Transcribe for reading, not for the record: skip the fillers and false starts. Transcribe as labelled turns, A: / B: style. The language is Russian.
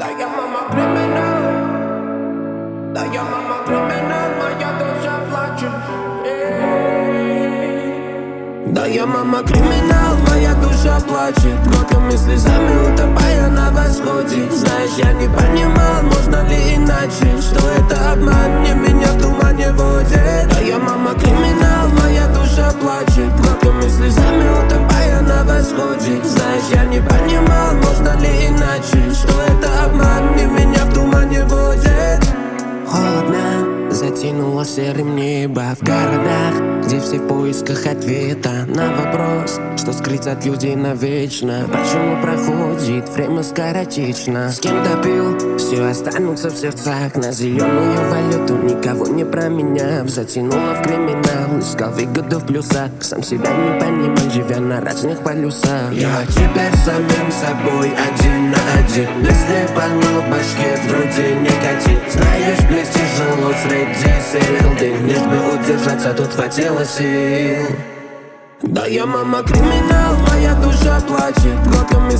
A: Да я мама криминал, да я мама криминал, моя душа плачет. Да я мама криминал, моя душа плачет, кровными слезами утопая на восходе. Знаешь, я не понимал, можно ли иначе, что это обман, не меня в тумане водит. Да я мама криминал, моя душа плачет, кровными слезами утопая на восходе. Знаешь, я не понимал, можно ли иначе, что это обман, не меня в тумане водит. Холодно, затянуло серым небо в городах, где все в поисках ответа на вопрос, что скрыть от людей навечно. Почему проходит время скоротечно? С кем-то пил, все останутся в сердцах. На зеленую валюту никого не променяв, затянуло в криминал, искал выгоду в плюсах. Сам себя не понимал, живя на разных полюсах. Я теперь самим собой один на один. Если полно в башке, в груди никотин. Знаешь, близ тяжело среди серил дым. Лишь бы удержаться, тут хватило сил. Да я мама криминал, моя душа плачет, кровными